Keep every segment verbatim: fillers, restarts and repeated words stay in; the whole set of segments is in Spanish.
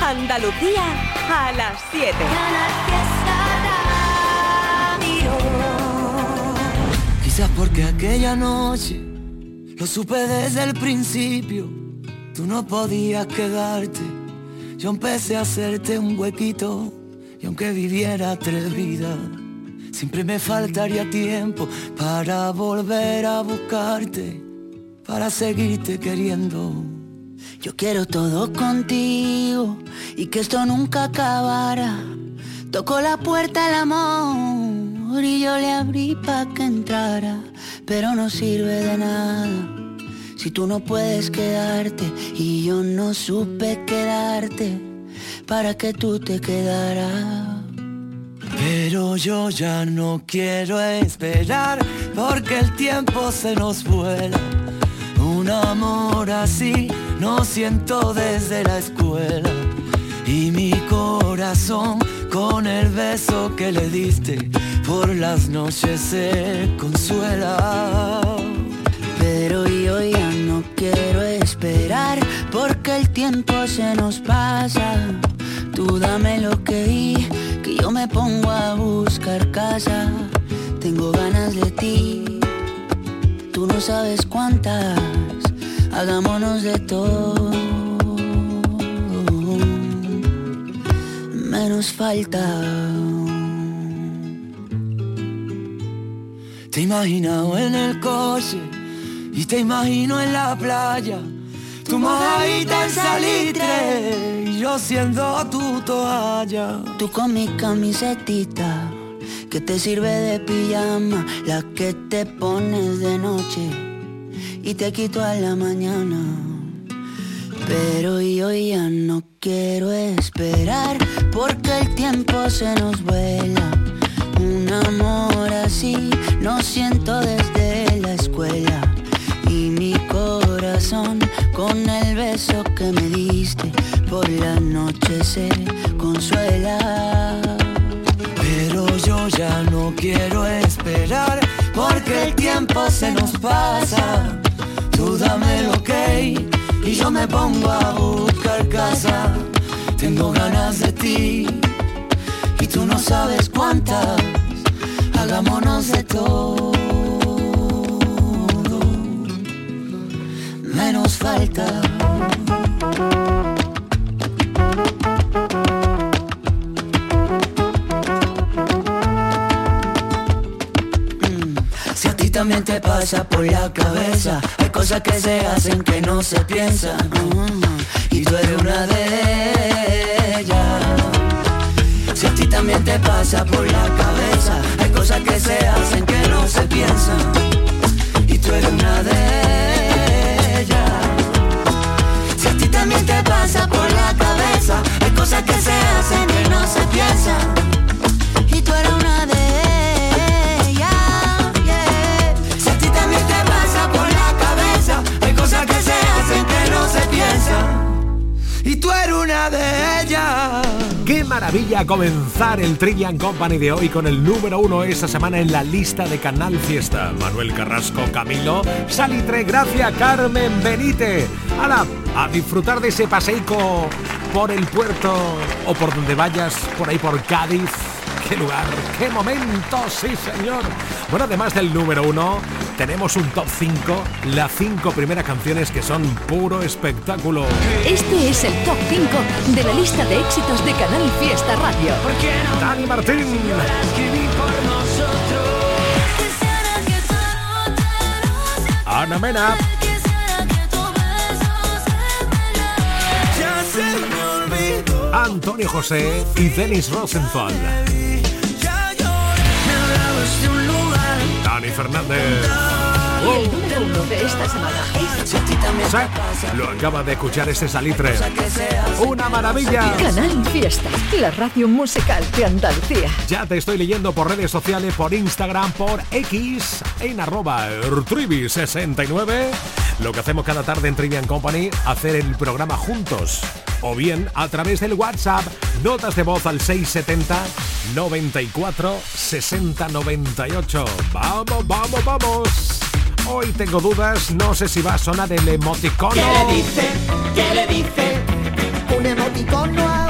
Andalucía a las siete. Quizás porque aquella noche lo supe desde el principio. Tú no podías quedarte. Yo empecé a hacerte un huequito. Y aunque viviera tres vidas, siempre me faltaría tiempo para volver a buscarte, para seguirte queriendo. Yo quiero todo contigo y que esto nunca acabara. Tocó la puerta el amor y yo le abrí pa' que entrara, pero no sirve de nada si tú no puedes quedarte y yo no supe quedarte para que tú te quedaras. Pero yo ya no quiero esperar porque el tiempo se nos vuela. Un amor así no siento desde la escuela. Y mi corazón con el beso que le diste por las noches se consuela. Pero yo ya no quiero esperar porque el tiempo se nos pasa. Tú dame lo que di, que yo me pongo a buscar casa. Tengo ganas de ti, tú no sabes cuántas. Hagámonos de todo, menos falta. Te he imaginado en el coche y te imagino en la playa. Tu mojadita en salitre y yo siendo tu toalla. Tú con mi camisetita que te sirve de pijama, la que te pones de noche y te quito a la mañana. Pero yo ya no quiero esperar porque el tiempo se nos vuela. Un amor así no siento desde la escuela. Y mi corazón con el beso que me diste por la noche se consuela. Pero yo ya no quiero esperar porque el tiempo se nos pasa. Tú dame el ok y yo me pongo a buscar casa. Tengo ganas de ti y tú no sabes cuántas. Hagámonos de todo, menos falta. Mm. Si a ti también te pasa por la cabeza, hay cosas que se hacen que no se piensan. Mm. Y tú eres una de ellas. Si a ti también te pasa por la cabeza, hay cosas que se hacen que no se piensan. Y tú eres una de ellas. Si a ti también te pasa por la cabeza, hay cosas que se hacen que no se piensan. Y tú eres una de ellas, yeah. Si a ti también te pasa por la cabeza, hay cosas que se hacen que no se piensan. Y tú eres una de ellas. ¡Qué maravilla comenzar el Trivian Company de hoy con el número uno esta semana en la lista de Canal Fiesta! Manuel Carrasco, Camilo, Salitre, Gracia, Carmen, Benítez. ¡Hala! A disfrutar de ese paseico por el puerto o por donde vayas, por ahí por Cádiz. ¡Qué lugar! ¡Qué momento! ¡Sí, señor! Bueno, además del número uno, tenemos un top cinco, las cinco primeras canciones que son puro espectáculo. Este es el top cinco de la lista de éxitos de Canal Fiesta Radio. Dani Martín. Ana Mena. Antonio José y Dennis Rosenthal. Dani Fernández. Y el número uno de esta semana es... Sí, lo acaba de escuchar este Salitre. ¡Una maravilla! Canal Fiesta, la radio musical de Andalucía. Ya te estoy leyendo por redes sociales, por Instagram, por X, en arroba Trivi sesenta y nueve. Lo que hacemos cada tarde en Trivian Company, hacer el programa juntos. O bien a través del WhatsApp, notas de voz al seis setenta, noventa y cuatro, sesenta, noventa y ocho. ¡Vamos, vamos, vamos! Hoy tengo dudas, no sé si va a sonar el emoticono. ¿Qué le dice? ¿Qué le dice? Un emoticono a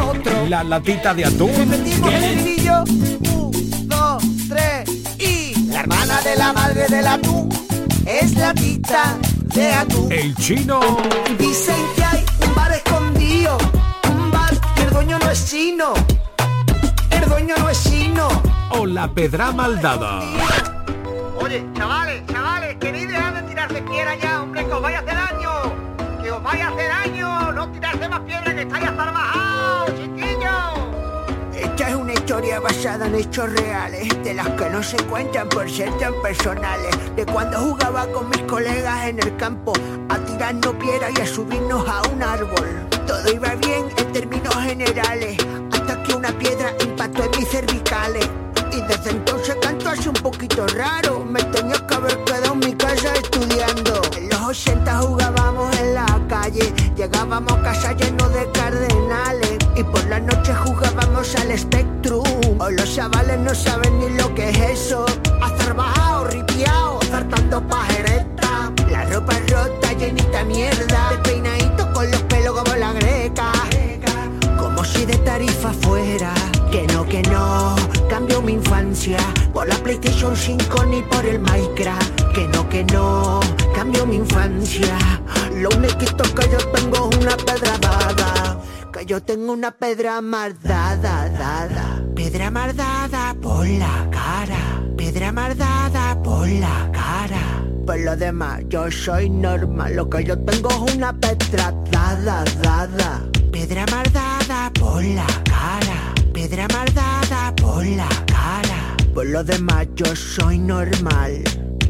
la latita de atún. Repetimos el estribillo. Un, dos, tres y... La hermana de la madre del atún es latita de atún. El chino. Dicen que hay un bar escondido, un bar que el dueño no es chino. El dueño no es chino. O la pedra maldada. Oye, chavales, chavales, queréis dejar de tirarse piedra ya, hombre, que os vaya a hacer daño. Que os vaya a hacer daño. No tirarse más piedra, que estáis hasta bajados, chiquillos. Esta es una historia basada en hechos reales, de las que no se cuentan por ser tan personales. De cuando jugaba con mis colegas en el campo, a tirarnos piedra y a subirnos a un árbol. Todo iba bien en términos generales, hasta que una piedra impactó en mis cervicales. Y desde entonces canto así un poquito raro. Me tenía que haber quedado en mi casa estudiando. En los ochenta jugábamos en la calle, llegábamos a casa llenos de cardenales, y por la noche jugábamos al Spectrum. Hoy los chavales no saben ni lo que es eso. Azarbajado, ripiao, zartando pajereta, la ropa rota, llenita mierda, el peinadito con los pelos como la greca, como si de Tarifa fuera. Que no, que no, cambio mi infancia por la PlayStation cinco ni por el Minecraft. Que no, que no, cambio mi infancia. Lo único que yo tengo es una pedra dada. Que yo tengo una pedra mardada, dada. Pedra mardada por la cara. Pedra mardada por la cara. Por lo demás, yo soy normal. Lo que yo tengo es una pedra dada, dada. Pedra mardada por la cara. Pedra mardada por la cara. Por lo demás yo soy normal.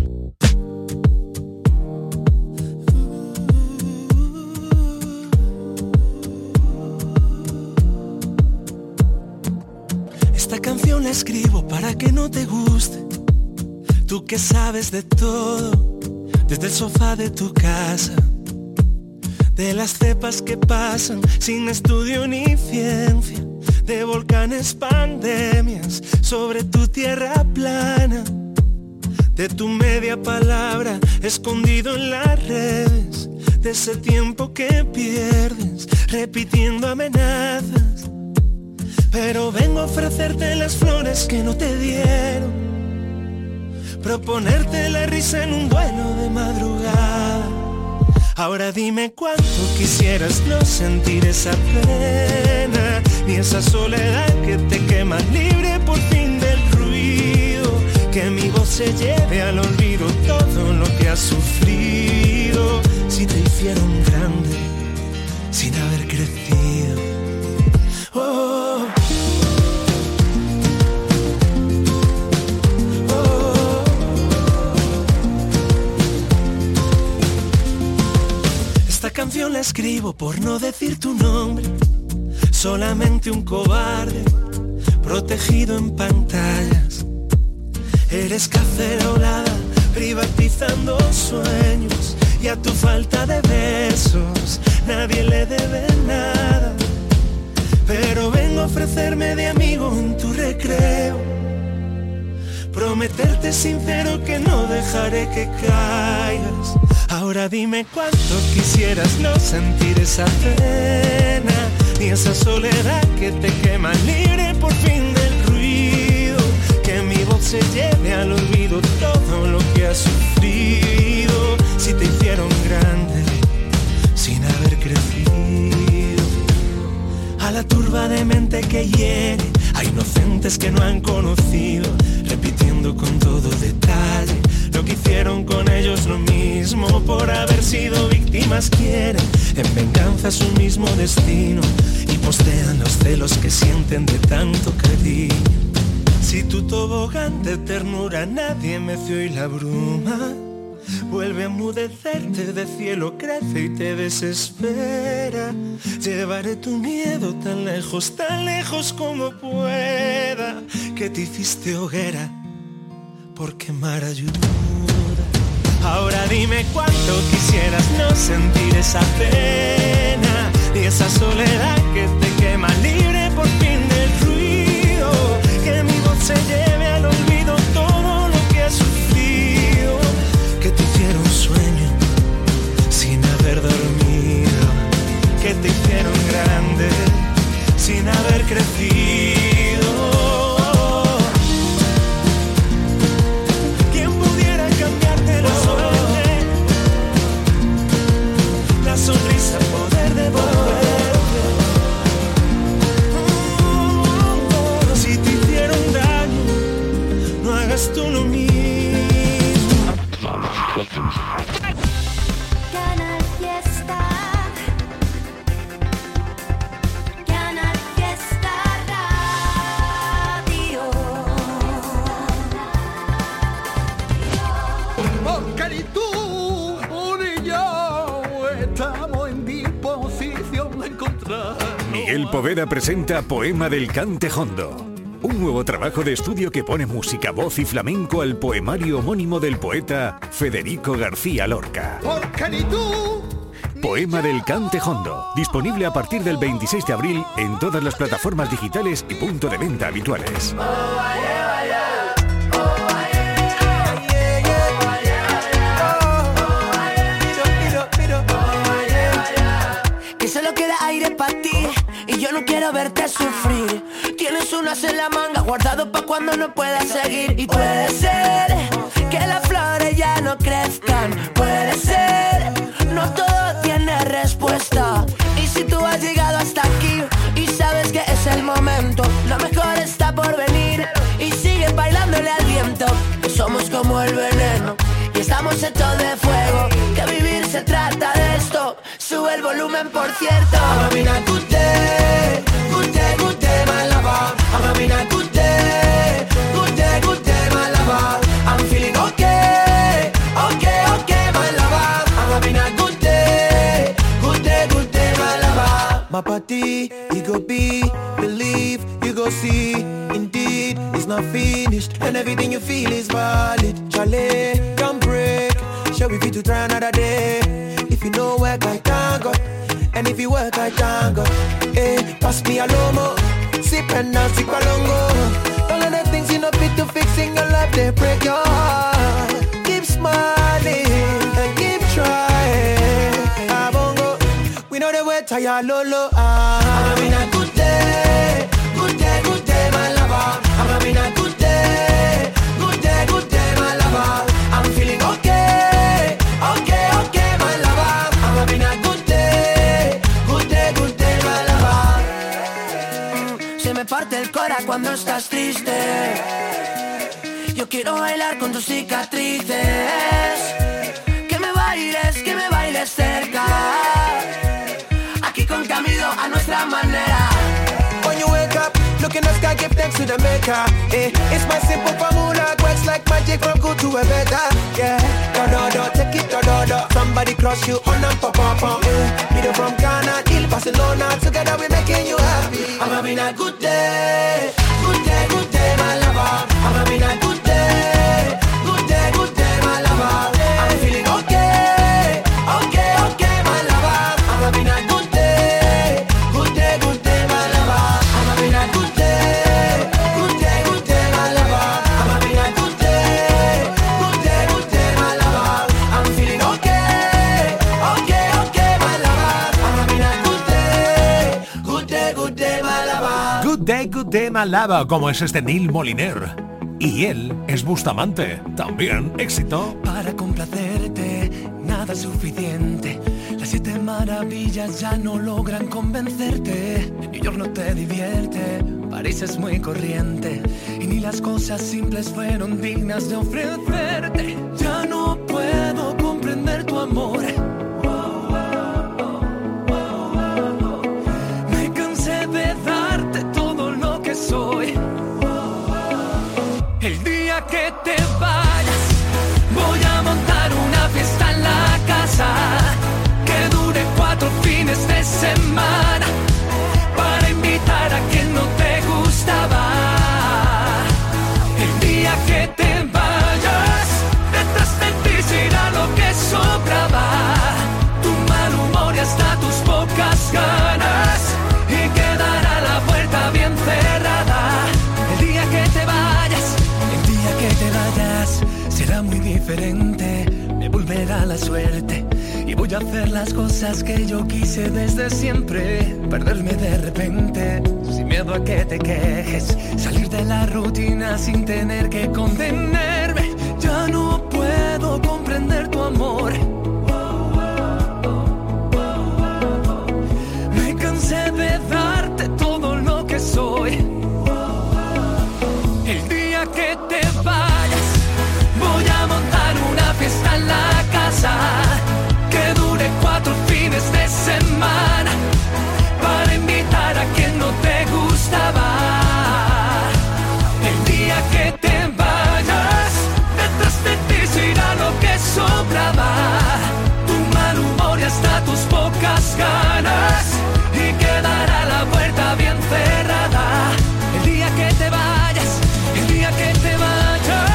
Esta canción la escribo para que no te guste. Tú que sabes de todo, desde el sofá de tu casa, de las cepas que pasan sin estudio ni ciencia, de volcanes, pandemias, sobre tu tierra plana, de tu media palabra escondido en las redes, de ese tiempo que pierdes repitiendo amenazas. Pero vengo a ofrecerte las flores que no te dieron, proponerte la risa en un duelo de madrugada. Ahora dime cuánto quisieras no sentir esa pena, ni esa soledad que te quema, libre por fin del ruido. Que mi voz se lleve al olvido todo lo que has sufrido. Si te hicieron grande sin haber crecido. Oh. Esta canción la escribo por no decir tu nombre, solamente un cobarde protegido en pantallas. Eres cacerolada privatizando sueños, y a tu falta de besos nadie le debe nada. Pero vengo a ofrecerme de amigo en tu recreo, prometerte sincero que no dejaré que caigas. Ahora dime cuánto quisieras no sentir esa pena, ni esa soledad que te quema, libre por fin del ruido. Que mi voz se lleve al olvido todo lo que has sufrido. Si te hicieron grande sin haber crecido. A la turba de mente que hiere, a inocentes que no han conocido, repitiendo con todo detalle lo que hicieron con ellos, lo mismo por haber sido víctimas. Quieren en venganza su mismo destino y postean los celos que sienten de tanto cariño. Si tu tobogán de ternura nadie meció y la bruma vuelve a emudecerte, de cielo crece y te desespera. Llevaré tu miedo tan lejos, tan lejos como pueda. Que te hiciste hoguera por quemar ayuda. Ahora dime cuánto quisieras no sentir esa pena, y esa soledad que te quema, libre por fin del ruido. Que mi voz se lleve al olvido todo lo que has sufrido. Que te hicieron sueño sin haber dormido, que te hicieron grande sin haber crecido. ¿Quién pudiera cambiarte la suerte? La sonrisa, poder devolverte. Oh, si te hicieron daño, no hagas tú lo mismo. Canal Fiesta. Canal Fiesta Radio. Porque ni tú ni yo estamos en disposición de encontrar. Miguel Poveda presenta Poema del Cante Jondo. Un nuevo trabajo de estudio que pone música, voz y flamenco al poemario homónimo del poeta Federico García Lorca. Porque ni tú. Poema del Cante Jondo, disponible a partir del veintiséis de abril en todas las plataformas digitales y punto de venta habituales. Que solo queda aire para ti y yo no quiero verte sufrir. Tienes un as en la manga guardado pa' cuando no puedas seguir. Y puede ser que las flores ya no crezcan. Puede ser, no todo tiene respuesta. Y si tú has llegado hasta aquí y sabes que es el momento, lo mejor está por venir. Y sigue bailándole al viento, que somos como el veneno y estamos hechos de fuego. Que vivir se trata de esto. Sube el volumen, por cierto. I'm having a good day, good day, good day, my lover. I'm having a good day, good day, good day, my lover. I'm feeling okay, okay, okay, my lover. I'm having a good day, good day, good day, my lover. My party, you go be, believe, you go see. Indeed, it's not finished, and everything you feel is valid. Chalet, don't break. Shall we fit to try another day? If you know work, I thank God. And if you work, I thank God. Hey, pass me a lomo. Sip and now sip alongo. All of the things you know fit to fixing your love, they break your heart. Keep smiling and keep trying. Abongo, we know the way tired lolo. I'm having a good day, good day, good day, my lover. I'm having a good day, good day, good day, my lover. I'm feeling okay, okay, okay, my lover. I'm having a good day, good day, good day, my lover. Mm, se me parte el cora cuando estás triste. Yo quiero bailar con tus cicatrices. Que me bailes, que me bailes cerca. Aquí con Camilo a nuestra manera. When you wake up, look in the sky, give thanks to the maker. Eh, it's my simple formula, works like magic from good to a better. Yeah, do do do, take it do do do. Somebody cross you on and pop pop pop. Eh, video from Ghana, till Barcelona, together we making you happy. I'm having a good day, good day, good day, my lover. I'm having a good day, good day, good day, my lover. I'm feeling okay, okay, okay, my lover. I'm having a good day, good day, good day, my lover. I'm having a good day, good day, good day, my lover. I'm having a good day, good day, good day, my lover. I'm feeling okay, okay, okay, my lover. I'm having a good day, good day, good day, my lover. Good Day, Good Day, My Lover, como es este Neil Moliner. Y él es Bustamante, también éxito. Para complacerte, nada es suficiente. Las siete maravillas ya no logran convencerte. New York no te divierte, París es muy corriente. Y ni las cosas simples fueron dignas de ofrecerte. Ya no puedo comprender tu amor. Me cansé de darte todo lo que soy. El día que te vayas, voy a montar una fiesta en la casa que dure cuatro fines de semana para invitar a quien no te gustaba. El día que te vayas, detrás de ti se irá lo que sobraba. Tu mal humor y hasta tus pocas ganas, y quedará la puerta bien cerrada. El día que te vayas, que te vayas será muy diferente, me volverá la suerte y voy Voy a hacer las cosas que yo quise desde siempre. Perderme de repente, sin miedo a que te quejes. Salir de la rutina sin tener que contenerme. Ya no puedo comprender tu amor. Me cansé de darte todo lo que soy. El día que te vayas, voy a montar una fiesta en la casa que dure cuatro fines de semana para invitar a quien no te gustaba. El día que te vayas, detrás de ti se irá lo que sobraba. Tu mal humor y hasta tus pocas ganas, y quedará la puerta bien cerrada. El día que te vayas, el día que te vayas.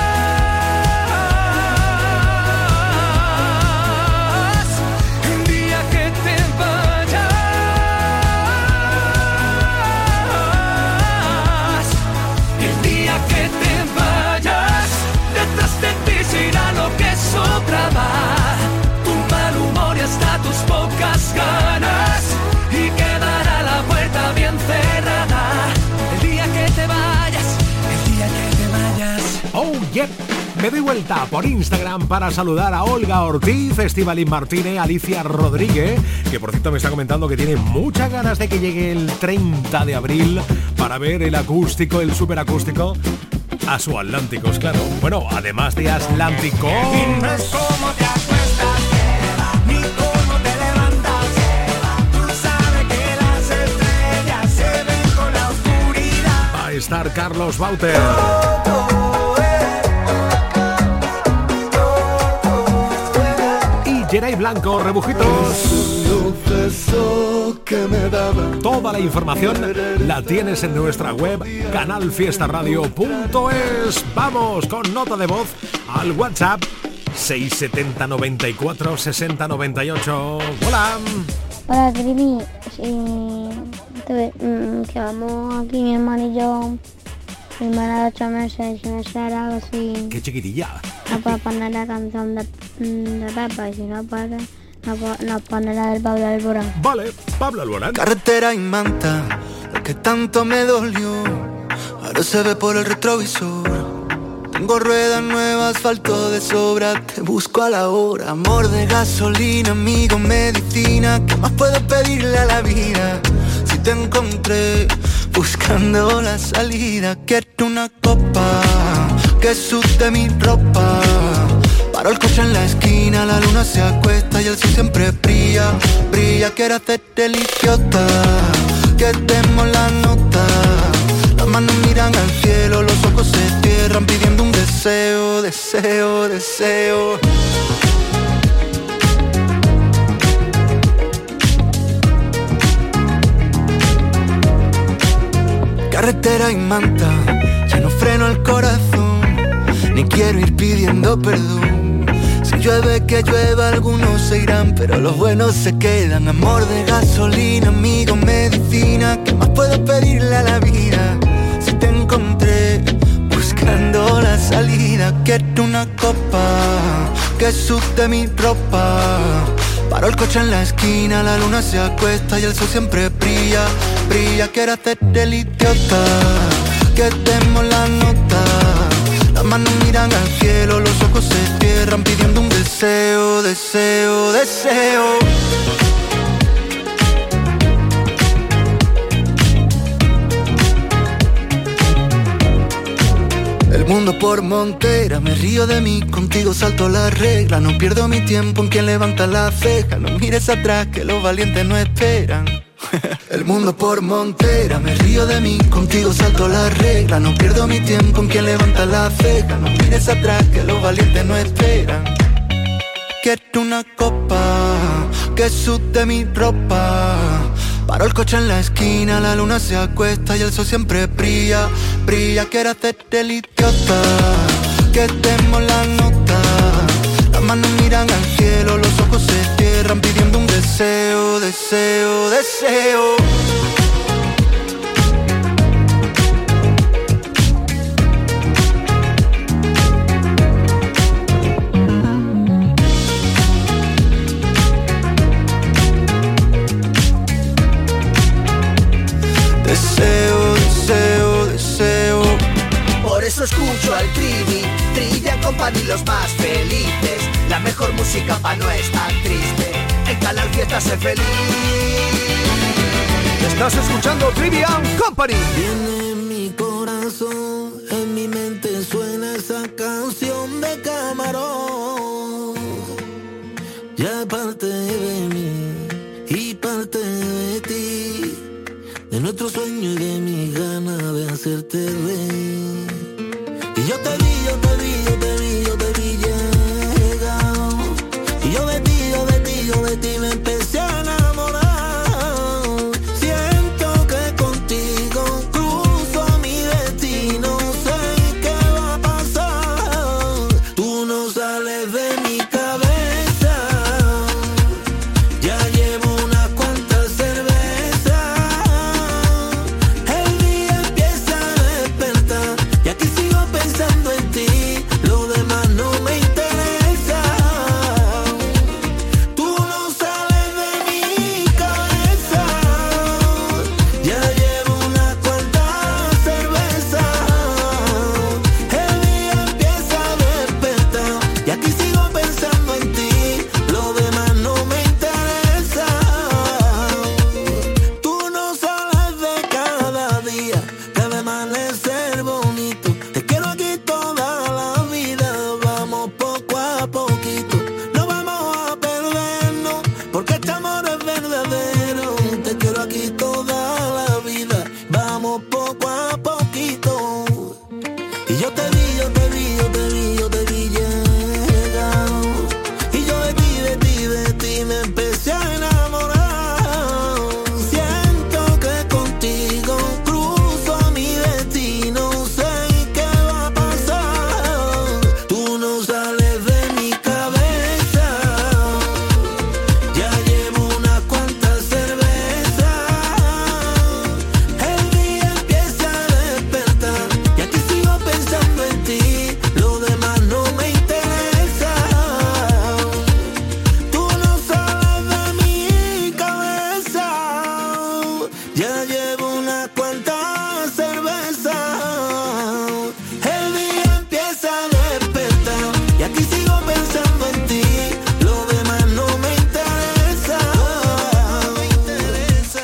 Tu mal humor y hasta tus pocas ganas, y quedará la puerta bien cerrada. El día que te vayas, el día que te vayas. Oh, yep. Me doy vuelta por Instagram para saludar a Olga Ortiz, Estíbaliz Martínez, Alicia Rodríguez, que por cierto me está comentando que tiene muchas ganas de que llegue el treinta de abril para ver el acústico, el superacústico a su Atlánticos, claro. Bueno, además de Atlántico. Y no es como te acuestas, ni cómo te levantas. Tú sabes que las estrellas se ven con la oscuridad. Va a estar Carlos Bauter. Y Geray Blanco, Rebujitos. Que me daba. Toda la información la tienes en nuestra web canal fiesta radio punto es. Vamos con nota de voz al WhatsApp seis siete cero nueve cuatro seis cero nueve ocho. Hola. Hola, Trivi. Sí, te, mm, que vamos aquí mi hermano y yo. Mi hermana de ocho meses, si no será algo así. Qué chiquitilla. No puedo poner la canción de, de Pepa, y si no puede, no, no pone la del Pablo Alborán. Vale, Pablo Alborán. Carretera y manta, lo que tanto me dolió, ahora se ve por el retrovisor. Tengo ruedas nuevas, asfalto de sobra, te busco a la hora. Amor de gasolina, amigo, medicina, ¿qué más puedo pedirle a la vida? Si te encontré buscando la salida, quiero una copa que sude mi ropa. Paro el coche en la esquina, la luna se acuesta y el sol siempre brilla, brilla. Quiero hacerte el idiota, que demos la nota. Las manos miran al cielo, los ojos se cierran pidiendo un deseo, deseo, deseo. Carretera y manta, ya no freno el corazón, ni quiero ir pidiendo perdón. Si llueve que llueva, algunos se irán, pero los buenos se quedan. Amor de gasolina, amigo, medicina, ¿qué más puedo pedirle a la vida? Si te encontré buscando la salida, quiero una copa que sude mi ropa. Paro el coche en la esquina, la luna se acuesta y el sol siempre brilla, brilla. Quiero hacerte el idiota, que demos la nota. Las manos miran al cielo, los ojos se cierran pidiendo un deseo, deseo, deseo. El mundo por montera, me río de mí, contigo salto la regla. No pierdo mi tiempo en quien levanta la ceja. No mires atrás que los valientes no esperan. El mundo por montera, me río de mí, contigo salto la regla. No pierdo mi tiempo en quien levanta la ceja. No mires atrás que los valientes no esperan. Quiero una copa que sude mi ropa. Paro el coche en la esquina, la luna se acuesta y el sol siempre brilla, brilla. Quiero hacerte el idiota, que demos la nota. Las manos miran al cielo, los ojos se cierran pidiendo un deseo, deseo, deseo. Company, los más felices. La mejor música pa' no estar triste. En Canal Fiesta sé feliz. Estás escuchando Trivian Company. Viene mi corazón, en mi mente suena esa canción de Camarón. Ya parte de mí y parte de ti, de nuestro sueño y de mi gana de hacerte reír. Y yo te vi, yo te vi, yo te vi, yo te vi llegado. Y yo de ti, yo de ti, yo de ti me empecé a enamorar. Siento que contigo cruzo mi destino. Sé qué va a pasar. Tú no sales de mi cabeza. Ya llevo unas cuantas cervezas. El día empieza a despertar y aquí sigo pensando en ti. Lo demás no me interesa. Tú no sales de mi cabeza. Ya llevo unas cuantas cervezas. El día empieza a despertar y aquí sigo pensando en ti. Lo demás no me interesa. Tú no sales de cada día, cada amanecer bonito. Te quiero aquí toda la vida. Vamos poco a poquito, no vamos a perdernos, porque este amor es verdadero. Te quiero aquí toda la vida. Vamos poco a poquito. Y yo te vi, yo te vi, yo te vi, yo te vi llegado. Y yo de ti, de ti, de ti me empecé a enamorar. Siento que contigo cruzo mi destino. Sé qué va a pasar. Tú no sales de mi cabeza. Ya llevo unas cuantas cervezas. El día empieza a despertar y aquí sigo pensando en ti. Lo demás no me interesa. Tú no sales de mi cabeza. Ya llevo unas cuantas cervezas. El día empieza a despertar y aquí sigo pensando en ti. Lo demás no me interesa. No me interesa.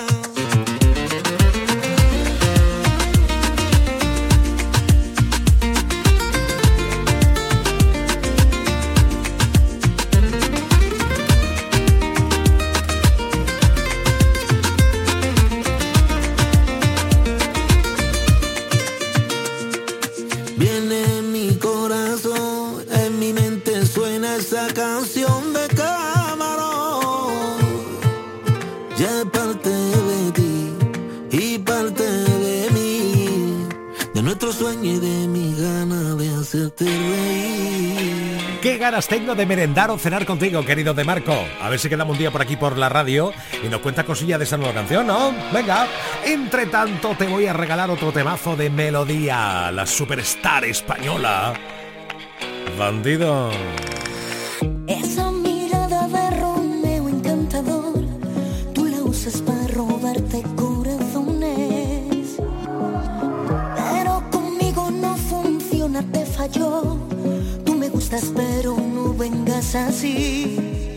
Viene mi corazón, en mi mente suena esa canción de Camarón. Ya parte de ti y parte de mí, de nuestro sueño y de mi gana de hacerte reír. Qué ganas tengo de merendar o cenar contigo, querido De Marco. A ver si quedamos un día por aquí por la radio y nos cuenta cosillas de esa nueva canción, ¿no? Venga. Entre tanto te voy a regalar otro temazo de Melodía, la superstar española. Bandido. Esa mirada de Romeo encantador, tú la usas para robarte corazones. Pero conmigo no funciona, te falló. Tú me gustas pero no vengas así.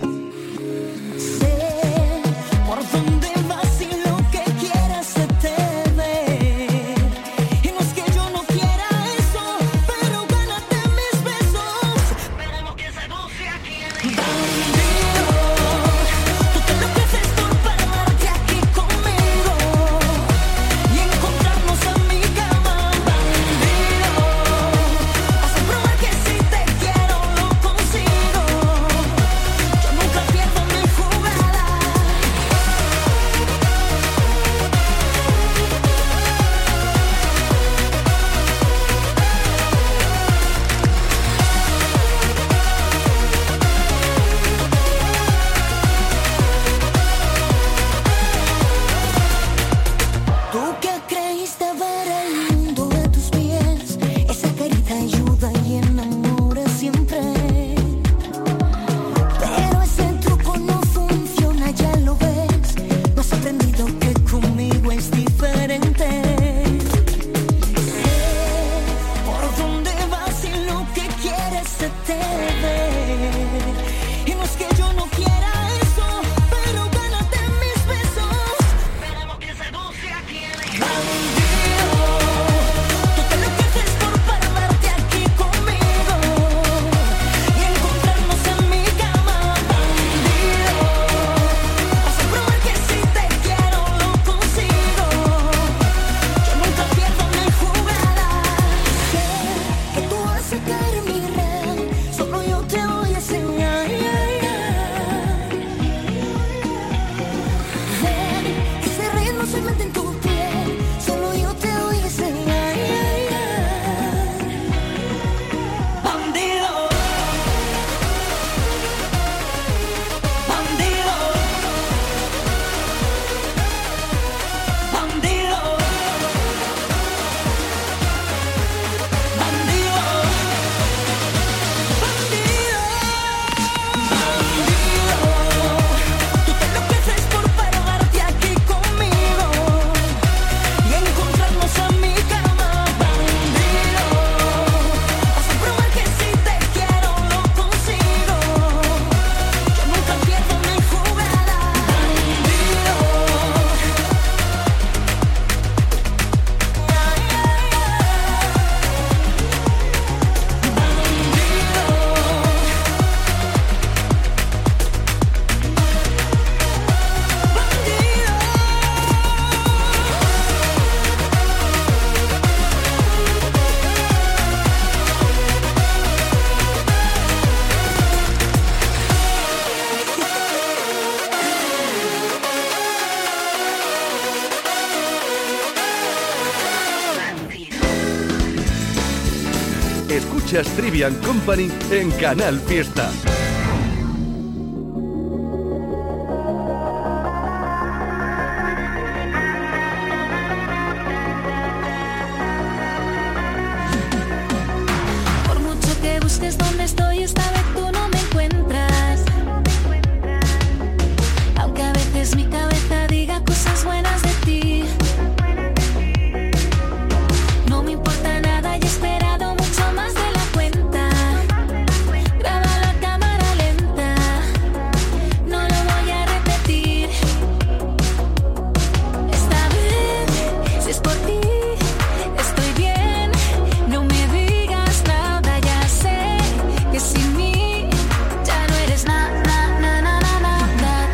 Sé por dónde vas y lo que quieras se te ve. Y no es que yo no quiera eso, pero gánate mis besos. Esperemos que se goce aquí en el bandido. Tú te enloqueces por pararte aquí conmigo y encontrarnos en mi cama. Bandido, vas a probar que si te quiero lo consigo. Escuchas Trivian Company en Canal Fiesta. Por mucho que busques donde estoy, esta vez tú no me encuentras. Aunque a veces mi cabeza diga cosas buenas de ti. No me importa nada y he esperado mucho más de la cuenta. Graba la cámara lenta, no lo voy a repetir. Esta vez, si es por ti, estoy bien. No me digas nada, ya sé que sin mí ya no eres nada, na, na, na, na, na, na,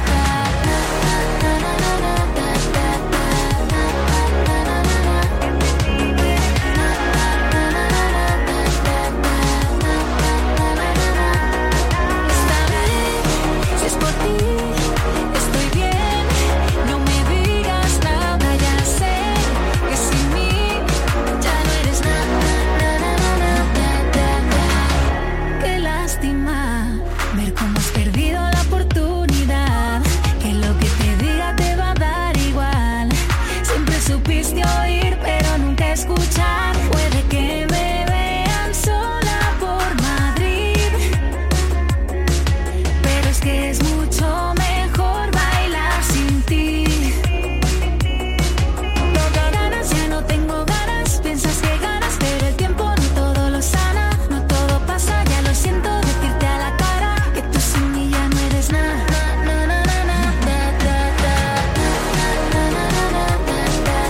Esta vez, si es por ti, estoy bien. No me digas nada, ya sé que sin mí ya no eres nada, na, na, na, na, na, na. Qué lástima ver cómo has perdido la oportunidad. Que lo que te diga te va a dar igual. Siempre supiste oír, pero nunca escuchar. Puede que me vean sola por Madrid, pero es que es mucho mejor bailar sin ti. No tengo ganas, ya no tengo ganas. Piensas que ganas, pero el tiempo no todo lo sana. No todo pasa, ya lo siento decirte a la cara que tú sin mí ya no eres nada. Na, na, na, na, da, da, da. Na, na, na, na, da, da,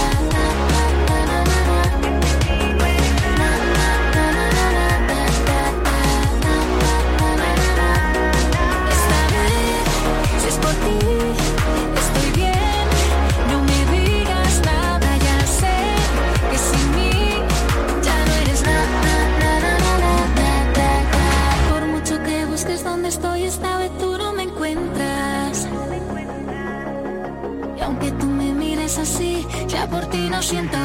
Esta vez, si es por ti, estoy bien. No me digas nada, ya sé que sin mí ya no eres nada, na, na, na, na, na, na. Por mucho que busques donde estoy, esta vez tú no me encuentras. Y aunque tú me mires así, ya por ti no siento.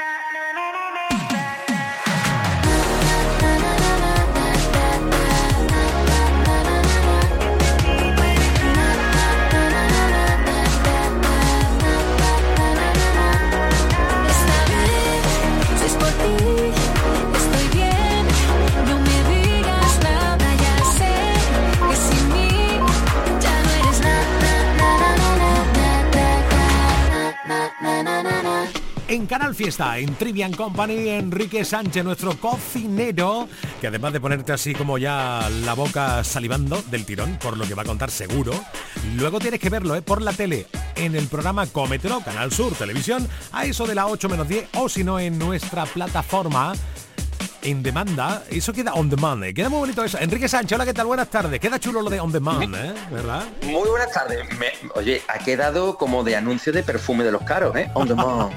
Esta vez, si es por ti, estoy bien. No me digas nada, ya sé que sin mí ya no eres nada, na, na, na, na, na, na, na, na. En Canal Fiesta, en Trivian Company, Enrique Sánchez, nuestro cocinero, que además de ponerte así como ya la boca salivando del tirón, por lo que va a contar seguro, luego tienes que verlo, ¿eh? Por la tele, en el programa Cómetelo, Canal Sur Televisión, a eso de las ocho menos diez, o si no, en nuestra plataforma en demanda. Eso queda on demand, ¿eh? Queda muy bonito eso. Enrique Sánchez, hola, ¿qué tal? Buenas tardes. Queda chulo lo de on demand, ¿eh? ¿Verdad? Muy buenas tardes. Me- oye, ha quedado como de anuncio de perfume de los caros, ¿eh? On demand.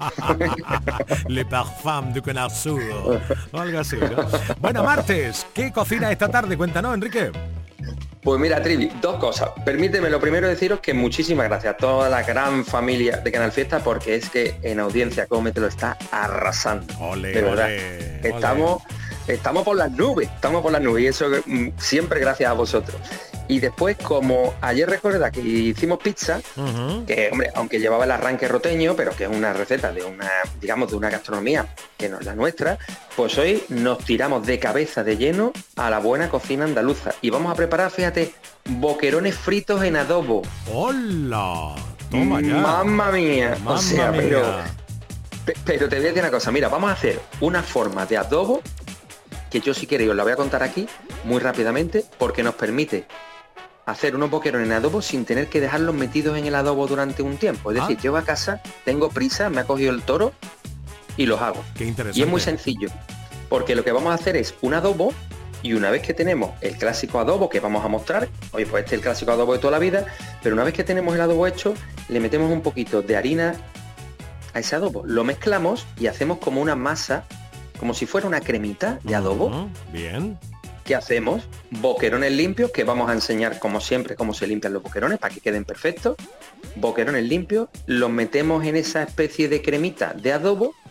Le parfum de Canal Sur, o algo así, ¿no? Bueno, martes, ¿qué cocina esta tarde? Cuéntanos, Enrique. Pues mira, Trivi, dos cosas. Permíteme lo primero deciros que muchísimas gracias a toda la gran familia de Canal Fiesta, porque es que en audiencia Cómetelo está arrasando. Ole, de verdad. ole, estamos, estamos por las nubes, estamos por las nubes y eso mm, siempre gracias a vosotros. Y después, como ayer recuerda que hicimos pizza, Uh-huh. que hombre, aunque llevaba el arranque roteño, pero que es una receta de una, digamos, de una gastronomía que no es la nuestra, pues hoy nos tiramos de cabeza de lleno a la buena cocina andaluza. Y vamos a preparar, fíjate, boquerones fritos en adobo. ¡Hola! Toma ya. ¡Mamma mía! Mamma o sea, mía. pero, pe- pero te voy a decir una cosa, mira, vamos a hacer una forma de adobo que yo si queréis os la voy a contar aquí muy rápidamente, porque nos permite hacer unos boquerones en adobo sin tener que dejarlos metidos en el adobo durante un tiempo. Es decir, Ah. llego a casa, tengo prisa, me ha cogido el toro y los hago. Qué interesante. Y es muy sencillo, porque lo que vamos a hacer es un adobo, y una vez que tenemos el clásico adobo que vamos a mostrar, oye, pues este es el clásico adobo de toda la vida, pero una vez que tenemos el adobo hecho, le metemos un poquito de harina a ese adobo, lo mezclamos y hacemos como una masa, como si fuera una cremita de adobo. Uh-huh. Bien. ¿Qué hacemos? Boquerones limpios, que vamos a enseñar como siempre cómo se limpian los boquerones para que queden perfectos. Boquerones limpios, los metemos en esa especie de cremita de adobo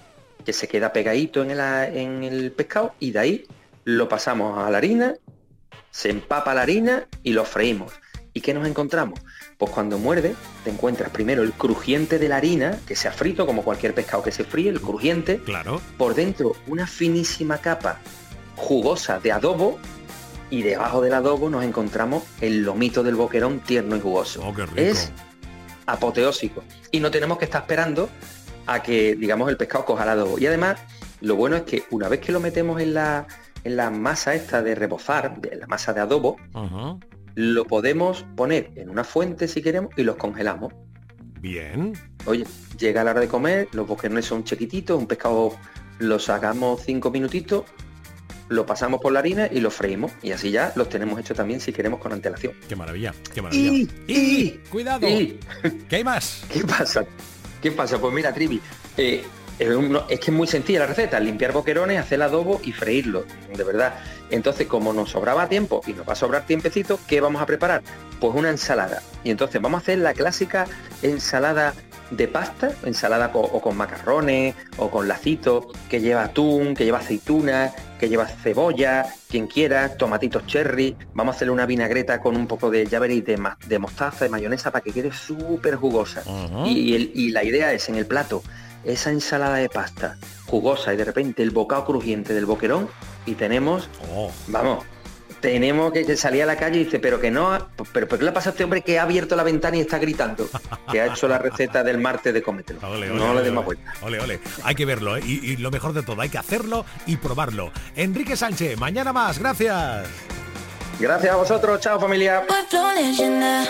que se queda pegadito en el, en el pescado, y de ahí lo pasamos a la harina, se empapa la harina y lo freímos. ¿Y qué nos encontramos? Pues cuando muerde, te encuentras primero el crujiente de la harina, que se ha frito como cualquier pescado que se fríe, el crujiente. Claro. Por dentro una finísima capa jugosa de adobo, y debajo del adobo nos encontramos el lomito del boquerón tierno y jugoso. Oh, qué rico. Es apoteósico. Y no tenemos que estar esperando a que, digamos, el pescado coja el adobo. Y además, lo bueno es que una vez que lo metemos en la, en la masa esta de rebozar, de la masa de adobo, Ajá. lo podemos poner en una fuente si queremos y los congelamos. Bien. Oye, llega la hora de comer, los boquerones son chiquititos, un pescado lo sacamos cinco minutitos, lo pasamos por la harina y lo freímos. Y así ya los tenemos hechos también si queremos con antelación. Qué maravilla, qué maravilla. Y, y, y cuidado. Y, ¿Qué hay más? ¿Qué pasa? ¿Qué pasa? Pues mira, Trivi, eh, es, un- es que es muy sencilla la receta, limpiar boquerones, hacer el adobo y freírlo, de verdad. Entonces, como nos sobraba tiempo y nos va a sobrar tiempecito, ¿qué vamos a preparar? Pues una ensalada. Y entonces vamos a hacer la clásica ensalada de pasta, ensalada co- o con macarrones o con lacito, que lleva atún, que lleva aceituna, que lleva cebolla, quien quiera, tomatitos cherry. Vamos a hacerle una vinagreta con un poco de, ya veréis, de, ma- de mostaza, de mayonesa, para que quede súper jugosa. Ajá. Y, y el- y la idea es, en el plato, esa ensalada de pasta jugosa y de repente el bocado crujiente del boquerón, y tenemos, Oh. vamos, tenemos que, que salir a la calle y dice, pero que no, pero, pero ¿qué le pasa a este hombre que ha abierto la ventana y está gritando? Que ha hecho la receta del martes de cómetelo. Ole, ole, no ole, le demos ole. vuelta. Ole, ole. Hay que verlo, ¿eh? y, y lo mejor de todo, hay que hacerlo y probarlo. Enrique Sánchez, mañana más, gracias. Gracias a vosotros, chao familia. Pueblo leyenda,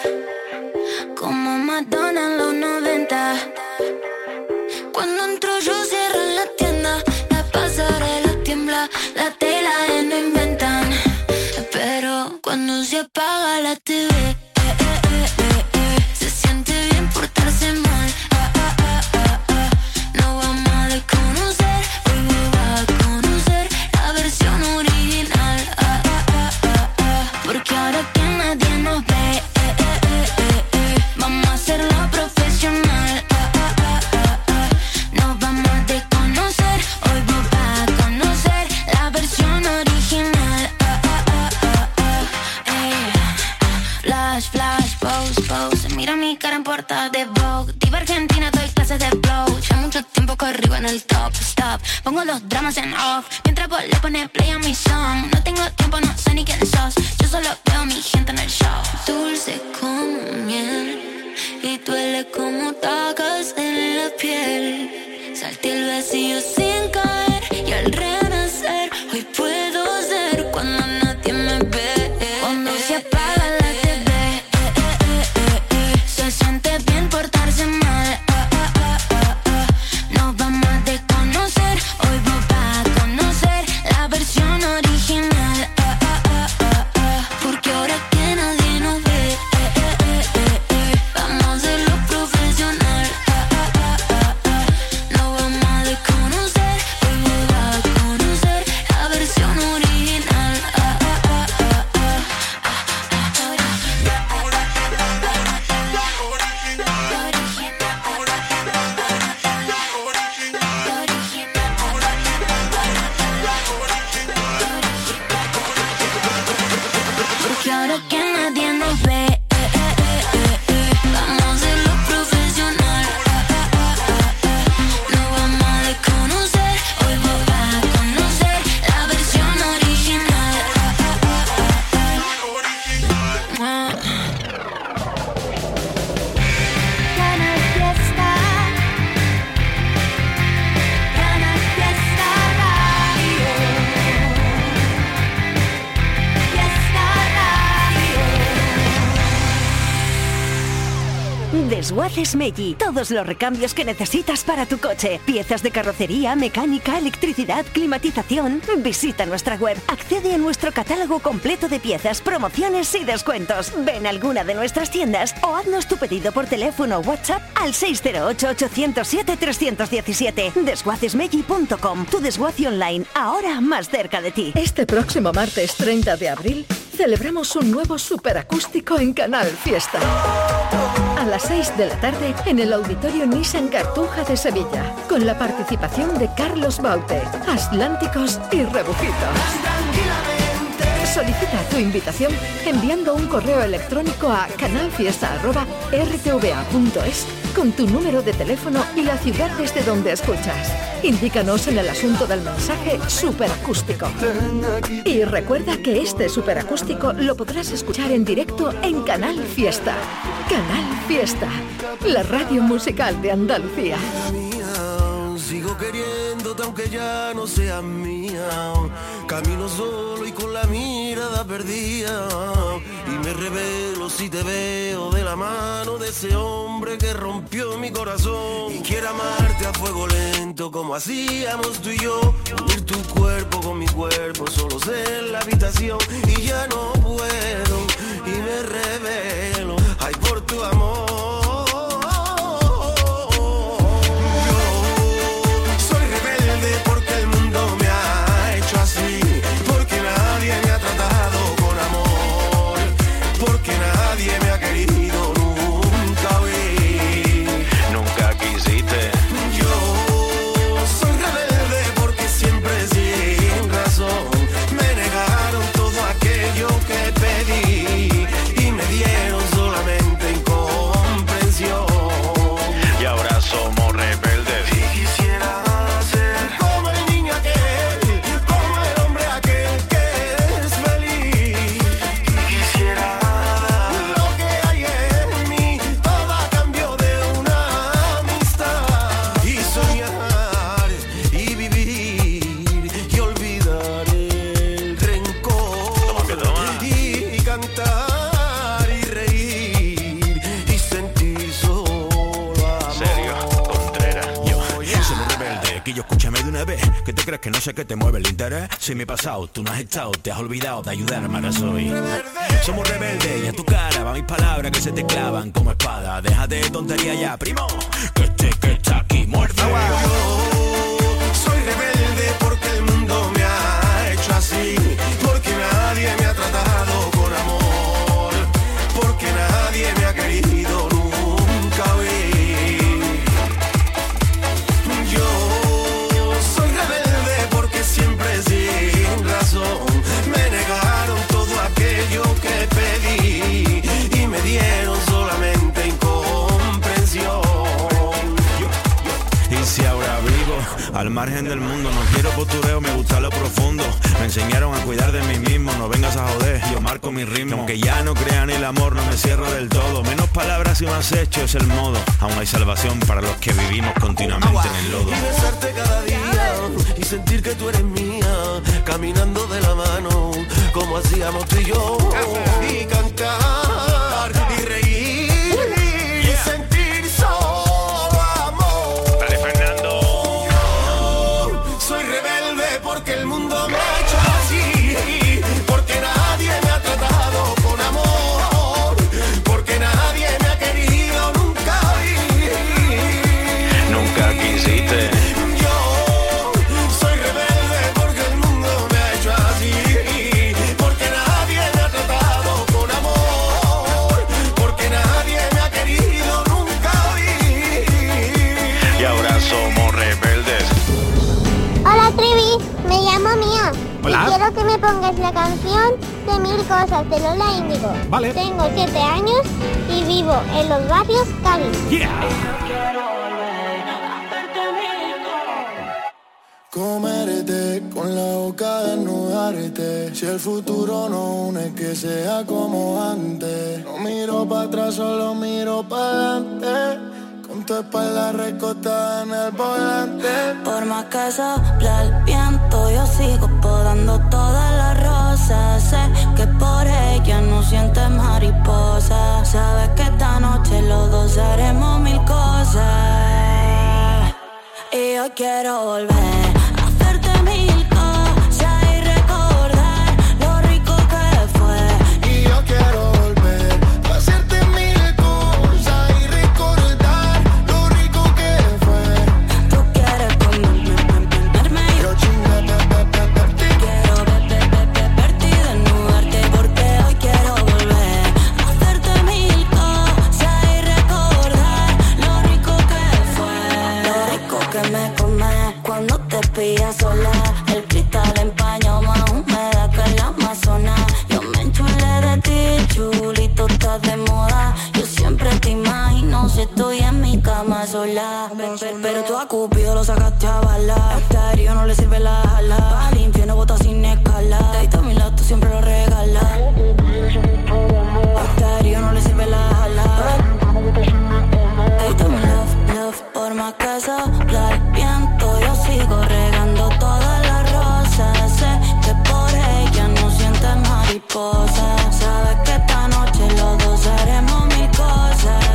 como Madonna en los noventa. Cuando entro yo cierran la tienda, la pasarela tiembla, la tela y no inventan. Pero cuando se apaga la T V, eh, eh, eh, eh, eh, se siente bien portarse mal. Ah, ah, ah, ah, ah. No vamos a desconocer, hoy va a conocer la versión original. Ah, ah, ah, ah, ah. Porque ahora que nadie nos ve, eh, eh, eh, eh, eh, vamos a hacerlo profesional. Ah, ah, ah, ah, ah. Nos vamos a desconocer, hoy va a conocer la versión original. Ah, ah, ah, ah, ah. Ey. Flash, flash, pose, pose. Mira mi cara en portada de Vogue. Diva Argentina, doy clases de flow. Ya mucho tiempo corrigo en el top, stop. Pongo los dramas en off mientras vos le pones play a mi song. No tengo tiempo, no sé ni quién sos. Yo solo veo a mi gente en el show. Dulce como miel y duele como tacas en la piel. Salté el vacío sin caer y al renacer hoy puedo ser cuando nadie me ve. Cuando se apaga la T V, eh, eh, eh, eh, se siente bien portarse mal. Ah, ah, ah, ah, ah. Nos vamos a desconocer, hoy vos vas a conocer la versión original. Ah, ah, ah, ah, ah. Porque ahora que nadie nos ve, eh, eh, eh, eh, eh, vamos a hacerlo profesional. Ah, ah, ah, ah, ah. Nos vamos a desconocer, hoy vos vas a conocer la versión original. Ah, ah, ah, ah, ah. Porque ahora que nadie nos ve, eh, eh, eh, eh, eh, vamos a hacerlo profesional. Ah, ah, ah, ah, ah. No vamos a desconocer, hoy vos vas a conocer la versión original. Ah, ah, ah, ah, ah. Canal Fiesta. Canal Fiesta Radio. Fiesta Radio. Desguaces Meggi. Todos los recambios que necesitas para tu coche. Piezas de carrocería, mecánica, electricidad, climatización. Visita nuestra web. Accede a nuestro catálogo completo de piezas, promociones y descuentos. Ven a alguna de nuestras tiendas o haznos tu pedido por teléfono o WhatsApp al seis cero ocho, ocho cero siete, tres uno siete. desguaces meggi punto com. Tu desguace online, ahora más cerca de ti. Este próximo martes treinta de abril celebramos un nuevo superacústico en Canal Fiesta. a las seis de la tarde en el Auditorio Nissan Cartuja de Sevilla, con la participación de Carlos Baute, Atlánticos y Rebujitos. Solicita tu invitación enviando un correo electrónico a canalfiesta arroba r t v a punto es con tu número de teléfono y la ciudad desde donde escuchas. Indícanos en el asunto del mensaje superacústico. Y recuerda que este superacústico lo podrás escuchar en directo en Canal Fiesta. Canal Fiesta, la radio musical de Andalucía. Sigo queriéndote aunque ya no seas mía. Camino solo y con la mirada perdida. Y me revelo si te veo de la mano de ese hombre que rompió mi corazón. Y quiero amarte a fuego lento como hacíamos tú y yo. Unir tu cuerpo con mi cuerpo solos en la habitación. Y ya no puedo y me revelo. Ay, por tu amor. Que no sé qué te mueve el interés. Si me he pasado, tú no has estado, te has olvidado de ayudarme, ahora soy. Somos rebeldes y a tu cara va mis palabras que se te clavan como espada. Déjate de tontería ya, primo, que este que está aquí muerde. Soy rebelde porque el mundo me ha hecho así. Porque nadie me ha tratado con amor. Porque nadie me ha querido nunca oír. Yo me negaron todo aquello que pedí y me dieron solamente incomprensión. Y si ahora vivo al margen del mundo, no quiero postureo, me gusta lo profundo. Me enseñaron a cuidar de mí mismo, no vengas a joder, yo marco mi ritmo. Aunque ya no crean el amor, no me cierro del todo. Menos palabras y más hecho es el modo. Aún hay salvación para los que vivimos continuamente en el lodo. Y besarte cada día y sentir que tú eres mía, caminando de la mano como hacíamos tú y yo. Y cantar y reír y sentir solo amor. Dale, Fernando. Yo soy rebelde porque el mundo me ha hecho así. Porque nadie me ha tratado con amor. Porque nadie me ha querido nunca oír. Nunca quisiste. Hola. Y quiero que me pongas la canción de Mil Cosas de Lola Índigo. Vale. Tengo siete años y vivo en los barrios Cádiz. Yeah. Comerte con la boca desnudarte. Si el futuro no une, que sea como antes. No miro para atrás, solo miro para adelante. Con tu espalda recostada en el volante. Por más que sopla el viento, yo sigo podando todas las rosas. Sé que por ella no sientes mariposa. Sabes que esta noche los dos haremos mil cosas. Y yo quiero volver a hacerte mil cosas y recordar lo rico que fue. Y yo quiero volver a hacerte mil cosas y recordar lo rico que fue. Tú quieres comerme, yo chinga, quiero verte y desnudarte porque hoy quiero volver a hacerte mil cosas y recordar. pilla sola. El cristal empaña más humedad que la Amazonas. Yo me enchulé de ti, chulito, estás de moda. Yo siempre te imagino si estoy en mi cama sola. Pero tú a Cupido lo sacaste a bala. A Estéreo no le sirve la jala. Al infierno bota sin escala. Te diste a mi lado, tú siempre lo regalas. A Estéreo no le sirve la jala. Te diste a mi love, love. Por más que sopla el viento, yo sigo regando todas las rosas. Sé que por ella no sientes mariposa. Sabes que esta noche los dos haremos mil cosas.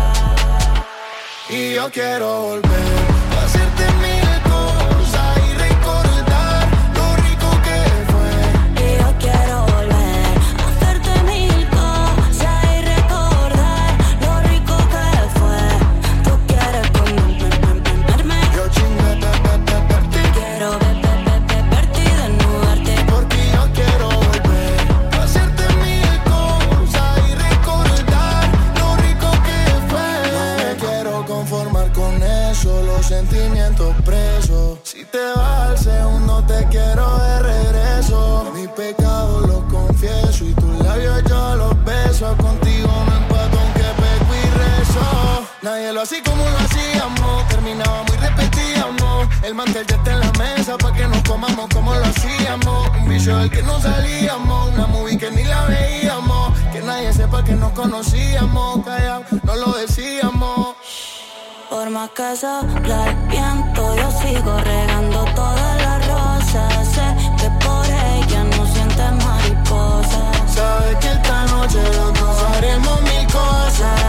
Y yo quiero volver a hacerte mil cosas y recordar lo rico que fue. Y yo quiero volver a hacerte mil cosas y recordar lo rico que fue. Tú quieres comerme, yo chingue verte. Quiero verte y desnudarte. Porque yo quiero volver a hacerte mil cosas y recordar lo rico que fue. No me quiero conformar con eso, los sentimientos presos. Si te vas al segundo te quiero de regreso. Mis pecados los confieso y tus labios yo los beso. Contigo no empato aunque peco y rezo. Nadie lo hacía como lo hacíamos. Terminábamos y repetíamos. El mantel ya está en la mesa pa' que nos comamos como lo hacíamos. Un vicio del que no salíamos. Una movie que ni la veíamos. Que nadie sepa que nos conocíamos. Callao, no lo decíamos. Por más que sopla el viento, yo sigo regando todas las rosas. Sé que por ella no sientes mariposa. Sabes que esta noche los dos haremos mil cosas.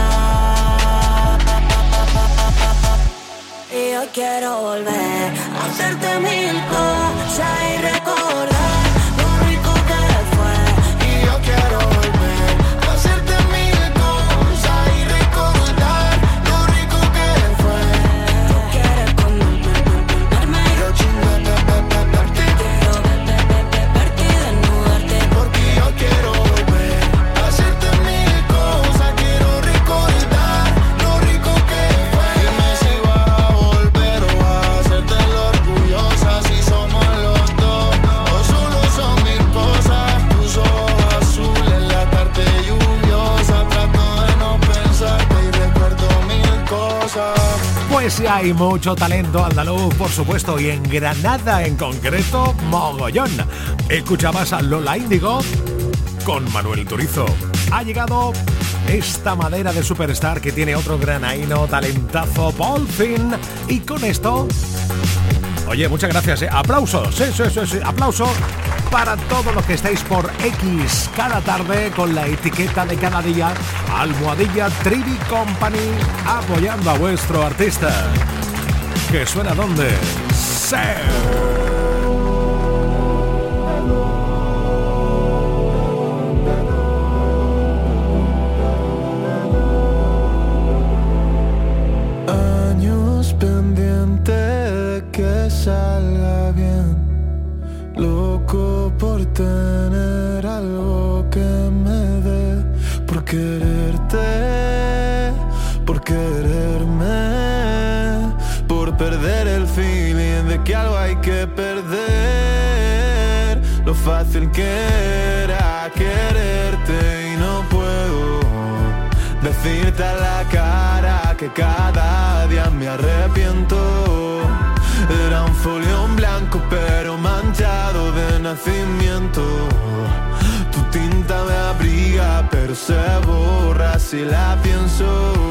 Y yo quiero volver a hacerte mil cosas y recordar lo rico que fue. Y yo quiero volver a hacerte mil cosas y recordar lo rico que fue. Tú quieres comerme, yo chingue verte. Quiero verte y desnudarte. Porque yo quiero volver a hacerte mil cosas. Quiero recordar lo rico que fue. Dime si vas a volver o vas a hacerte lo orgullosa. Si somos los dos o solo son mil cosas. Tus ojos azules, la tarde lluviosa. Trato de no pensarte y recuerdo mil cosas. Pues sí, hay mucho talento andaluz, por supuesto, y en Granada en concreto, mogollón. Escuchabas a Lola Índigo con Manuel Turizo. Ha llegado esta madera de superstar que tiene otro granaíno talentazo, Paul Finn. Y con esto, oye, muchas gracias, ¿eh? Aplausos, sí, sí, sí, sí, aplauso para todos los que estáis por X cada tarde con la etiqueta de cada día, Almohadilla Trivi Company, apoyando a vuestro artista. ¿Que suena dónde? ¡Sí! Años pendiente de que salga bien. Loco por tener algo que me dé. Por quererte, por quererme. Por perder el feeling de que algo hay que perder. Lo fácil que era quererte y no puedo decirte a la cara que cada día me arrepiento. Era un folio en blanco pero manchado de nacimiento. Tu tinta me abriga pero se borra si la pienso.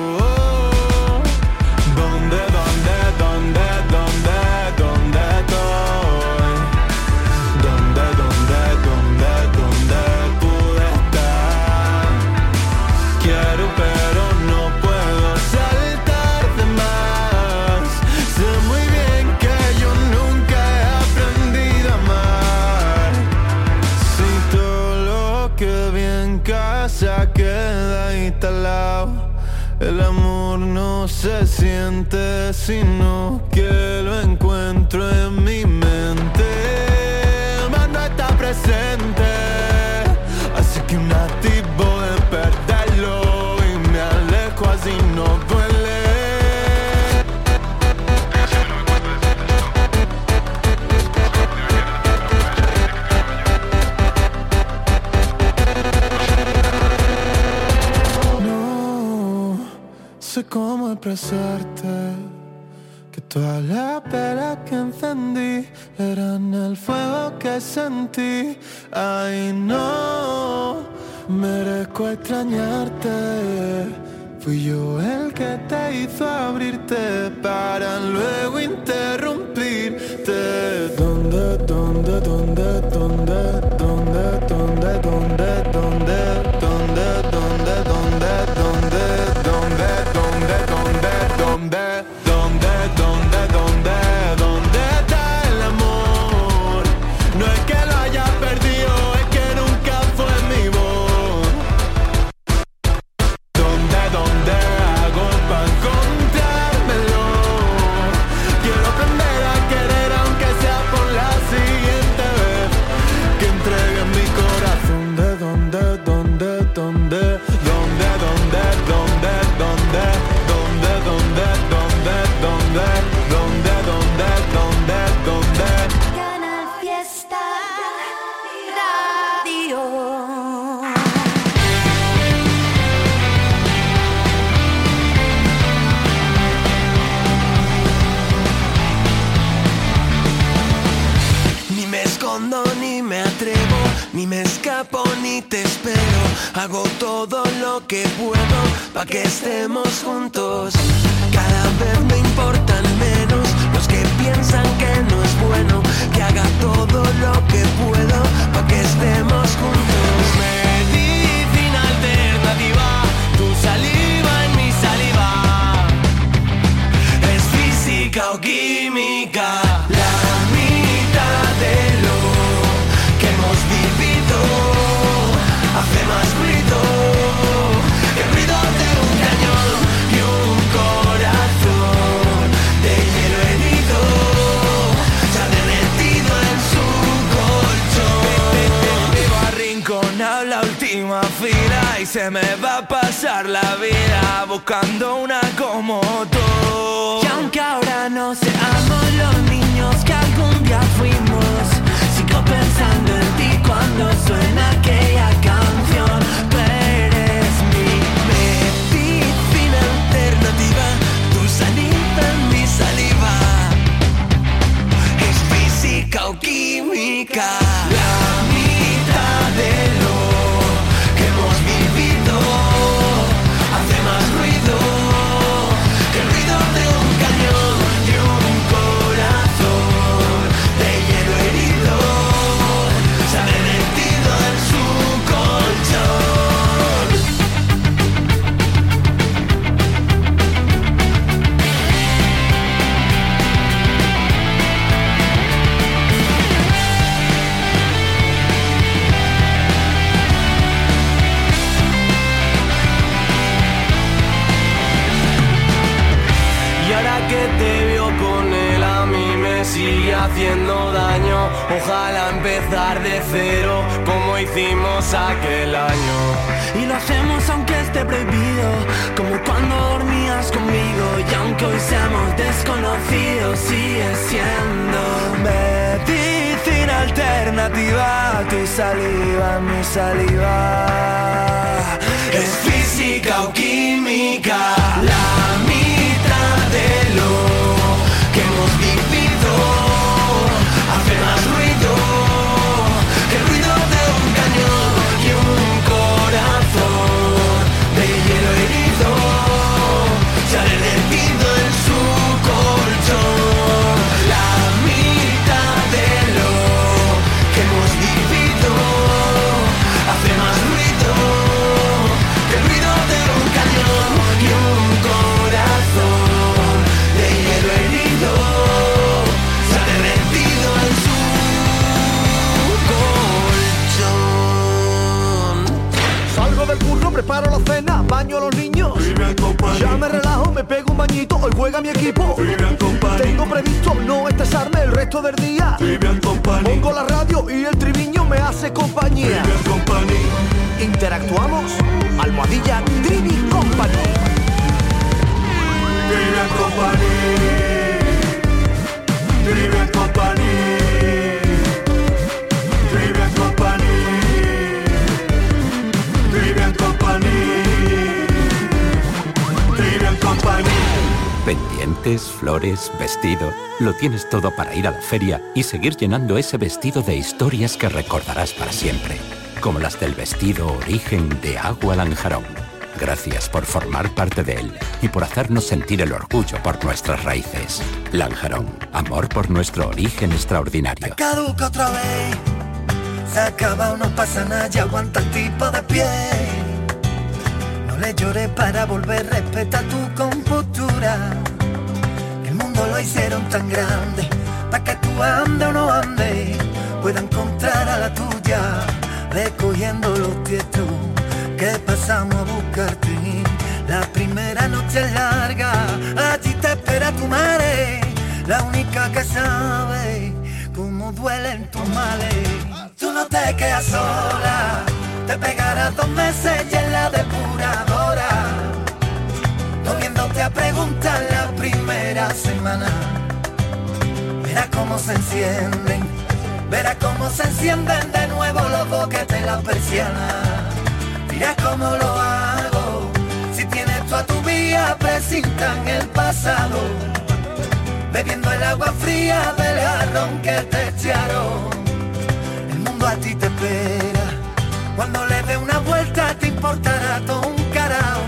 ¿Dónde, dónde, dónde, dónde, dónde estoy? ¿Dónde, dónde, dónde, dónde pude estar? Quiero pero no puedo saltarte más. Sé muy bien que yo nunca he aprendido a amar. Si todo lo que vi en casa queda instalado. El amor no se siente sino que lo encuentro en mi mente. Mas no está presente. Así que un activo de perderlo y me alejo así no duele. expresarte que todas las velas que encendí eran el fuego que sentí. Ay, no merezco extrañarte. Fui yo el que te hizo abrirte para luego interrumpirte. ¿Dónde, dónde, dónde, dónde, dónde, dónde, dónde, dónde, dónde, dónde, dónde, dónde, dónde, dónde, dónde, dónde, dónde, dónde, dónde, dónde está el amor? No es que lo haya perdido, es que nunca fue mi voz. ¿Dónde, dónde hago para encontrármelo? Quiero aprender a querer aunque sea por la siguiente vez que entregue mi corazón. ¿De dónde, dónde, dónde, dónde, dónde, dónde, dónde, dónde, dónde, dónde, dónde, dónde, dónde, dónde, dónde? Canal Fiesta Radio. Ni me escondo ni me atrevo, ni me escapo ni te espero. Hago todo lo que puedo pa' que estemos juntos. Cada vez me importan menos los que piensan que no es bueno. Que haga todo lo que puedo pa' que estemos juntos. Medicina alternativa, tu saliva en mi saliva. Es física o química, la mitad de lo que hemos vivido hace más ruido que el ruido de un cañón y un corazón de hielo herido se ha derretido en su colchón. Vivo arrinconado en la última fila y se me va a pasar la vida buscando una como tú. Y aunque ahora no seamos los niños que algún día fuimos, sigo pensando en ti cuando suena aquella canción. Tú eres mi medicina alternativa, tu saliva en mi saliva. Es física o química, la mitad de lo que hemos vivido hace más ruido que el ruido de un cañón y un corazón de hielo herido se ha derretido en su colchón. Y ahora que te veo con él a mí me sigue haciendo daño. Ojalá empezar de cero como hicimos aquel año. Y lo hacemos aunque esté prohibido, como cuando dormías conmigo. Y aunque hoy seamos desconocidos, sigue siendo medicina alternativa, tu saliva, mi saliva. Es física o química, la mitad de lo que hemos vivido hace más ruido que el ruido de un cañón y un corazón de hielo herido se ha derretido en su colchón. La mitad de lo que hemos vivido hace más ruido que el ruido de un cañón y un corazón de hielo herido se ha derretido en su colchón. Salgo del curro, preparo la cena, baño a los niños. Ya me relajo, me pego un bañito, hoy juega mi equipo. Tengo previsto no estresarme el resto del día. Pongo la radio y el triviño me hace compañía. Interactuamos, almohadilla Trivi Company. Trivian Company, Trivian Company, Trivian Company, Trivian Company, Trivian Company. Pendientes, flores, vestido. Lo tienes todo para ir a la feria y seguir llenando ese vestido de historias que recordarás para siempre. Como las del vestido origen de Agua Lanjarón. Gracias por formar parte de él y por hacernos sentir el orgullo por nuestras raíces. Lanjarón, amor por nuestro origen extraordinario. Caduca otra vez, se acaba, no pasa nada, ya aguanta el tipo de pie. No le llores para volver, respeta tu compostura. Que el mundo lo hicieron tan grande, para que tú ande o no ande, pueda encontrar a la tuya, recogiendo los tietos que pasamos a buscarte. La primera noche es larga, allí te espera tu madre, la única que sabe cómo duelen tus males. Tú no te quedas sola, te pegarás dos meses y en la depuradora, volviéndote a preguntar la primera semana. Verás cómo se encienden, verás cómo se encienden de nuevo los boquetes, la persiana. Mira cómo lo hago, si tienes tú a tu vía, presintan el pasado, bebiendo el agua fría del jarrón que te echaron. El mundo a ti te espera, cuando le dé una vuelta te importará todo un carajo.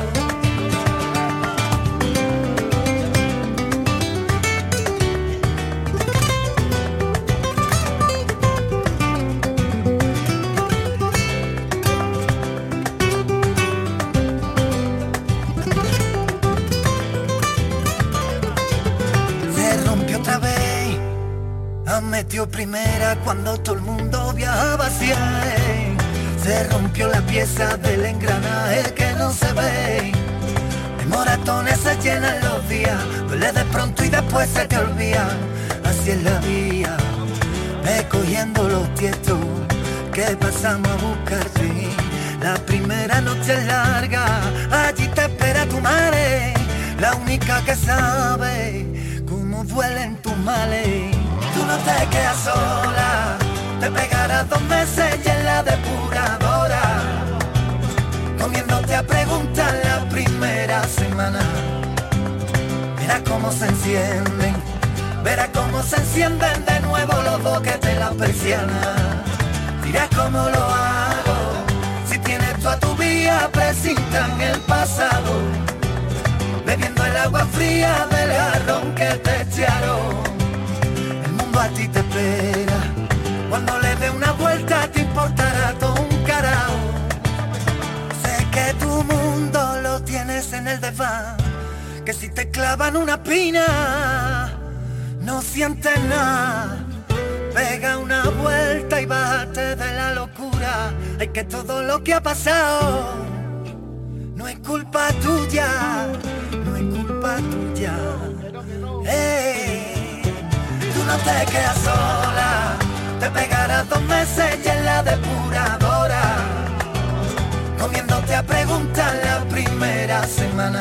Metió primera cuando todo el mundo viajaba hacia él. Se rompió la pieza del engranaje que no se ve. De moratones se llenan los días, duele de pronto y después se te olvida. Así es la vida, ve cogiendo los tiestos que pasamos a buscarte. La primera noche es larga, allí te espera tu madre, la única que sabe cómo duelen tus males. Tú no te quedas sola, te pegarás dos meses y en la depuradora, comiéndote a preguntar la primera semana. Verás cómo se encienden, verás cómo se encienden de nuevo los boquetes, la persiana. Dirás cómo lo hago, si tienes tú a tu vía, presintan el pasado, bebiendo el agua fría del jarrón que te echaron. A ti te espera, cuando le dé una vuelta te importará todo un carajo. Sé que tu mundo lo tienes en el desván, que si te clavan una pina no sientes nada. Pega una vuelta y bájate de la locura. Hay que todo lo que ha pasado no es culpa tuya, no es culpa tuya. Hey. Tú no te quedas sola, te pegarás dos meses y en la depuradora, comiéndote a preguntar la primera semana.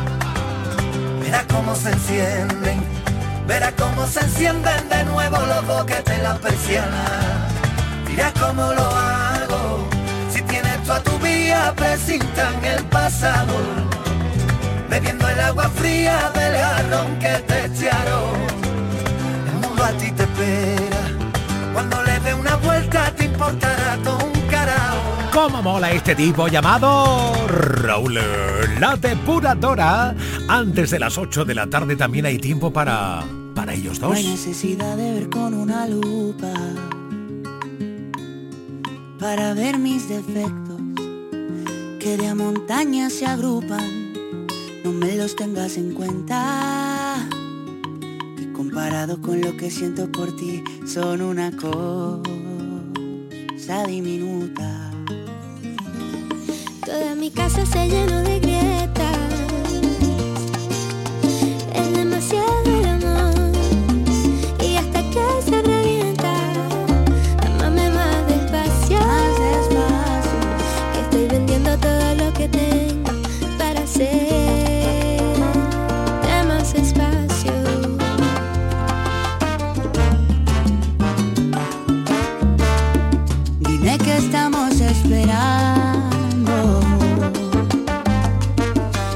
Verás cómo se encienden, verás cómo se encienden de nuevo los boquetes, la persiana. Dirás cómo lo hago, si tienes tú a tu vía, presintan el pasado, bebiendo el agua fría del jarrón que te echaron. A ti te espera, cuando le dé una vuelta te importará todo un carajo. ¿Cómo mola este tipo llamado Raúl, la depuradora? Antes de las ocho de la tarde también hay tiempo para, para ellos dos. No hay necesidad de ver con una lupa para ver mis defectos, que de a montañas se agrupan, no me los tengas en cuenta. Comparado con lo que siento por ti, son una cosa diminuta. Toda mi casa se llenó de grietas, es demasiado el amor, y hasta que se revienta, amame más despacio, más despacio, que estoy vendiendo todo lo que tengo para hacer más espacio. Que estamos esperando,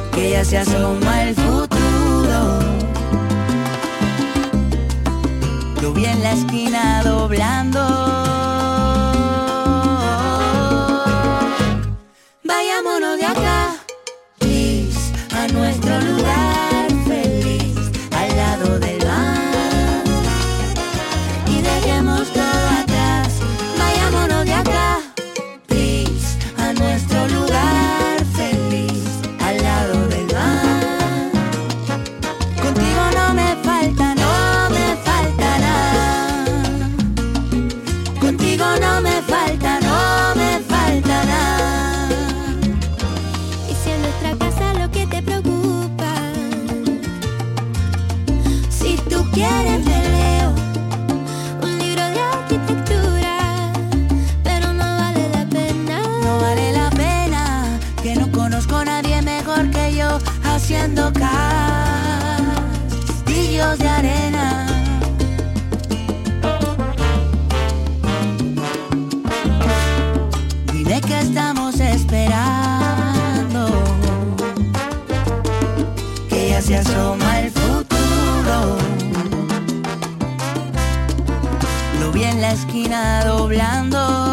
la esquina doblando. Vayámonos de acá, please, a nuestro lugar feliz, al lado del mar, y dejemos todo atrás. Vayámonos de acá, please, a nuestro lugar feliz, al lado del mar. Contigo no me falta, no me falta nada. Contigo no me falta, no me falta nada. Y si en nuestra casa lo que te preocupa, Si tú quieres me leo un libro de arquitectura, pero no vale la pena. No vale la pena, que no conozco a nadie mejor que yo haciendo castillos de arena. Dime que estamos esperando, que ya se asoma el futuro. Lo vi en la esquina doblando.